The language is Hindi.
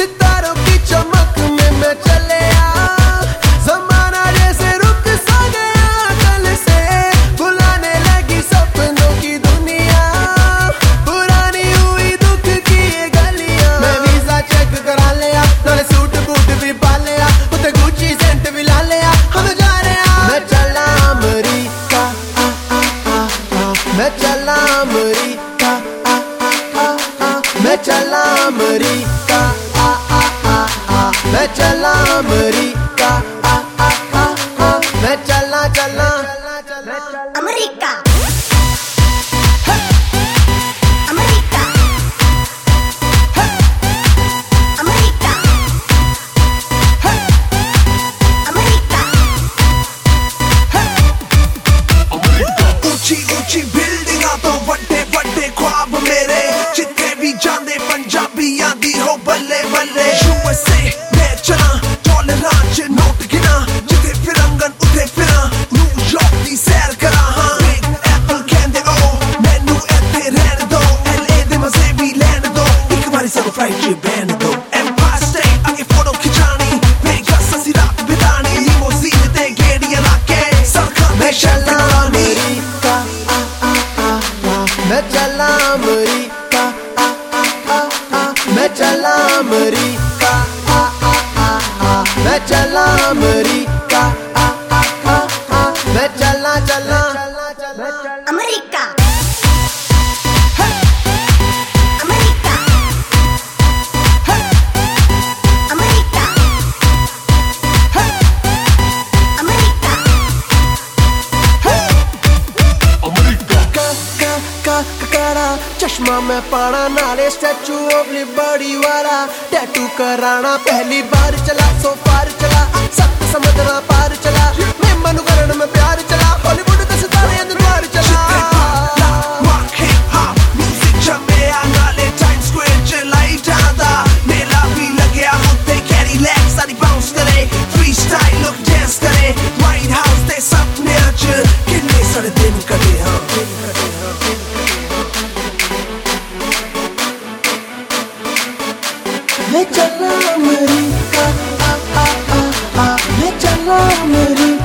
सितारों की चमक में मैं चले जमाना जैसे रुक सा गया कल से, बुलाने लगी सपनों की दुनिया, पुरानी हुई दुख की ये गलियां। मैं वीजा चेक करा लिया, नाले सूट बूट भी पा लिया, उते गुची सेंट भी ला लिया, हम जा रहे हैं। मैं चला अमरीका, मैं चला अमरीका, मैं चला अमरीका, मैं चला अमरीका, मैं चला चला अमरीका, अमरीका, अमरीका, अमरीका। ऊंची ऊंची बिल्डिंगां तो वड्डे वड्डे ख्वाब मेरे, जिथे भी जांदे पंजाबी आंदी हो बल्ले बल्ले। USA मैं चला डॉलरां च नोट गिना, जिथे फिरंगन उथे फिरा, न्यूयॉर्क दी सैर करा। हाँ बिग एप्पल कहंदे ओ मैनू इत्थे रहन दो, LA दे मजे भी लैन दो, एक बारी सानू फ्लाइट च बैन दो। एम्पायर स्टेट आगे फोटो खिचानी, वेगस असी रात बितानी, लिमोजीन ते गेड़ियां लाके सड़कां ते चला अमरीका, मैं चला अमरीका, मैं चला अमरीका, मैं चला अमरीका, मैं चला चला अमरीका, अमरीका, अमरीका, अमरीका। करा चश्मा मैं पाना, नाले स्टैचू ऑफ लिबर्टी वाला टैटू कराना, पहली बार चला सो पार चला, सब समझना पार चला, मैं मनुकरण में प्यार चला, हॉलीवुड के सितारे अंदर द्वार चला। Rock hip hop music चमेया, नाले टाइम स्क्वायर च लाई जांदा, मेला भी लगया उत्ते कैरी लैक सारी बाउंस करे, फ्री स्टाइल लुक डांस करे, वाइट हाउस ते सपने च किन्ने सारे दिन कटे। हाँ मैं चला अमरीका, मैं चला अमरीका।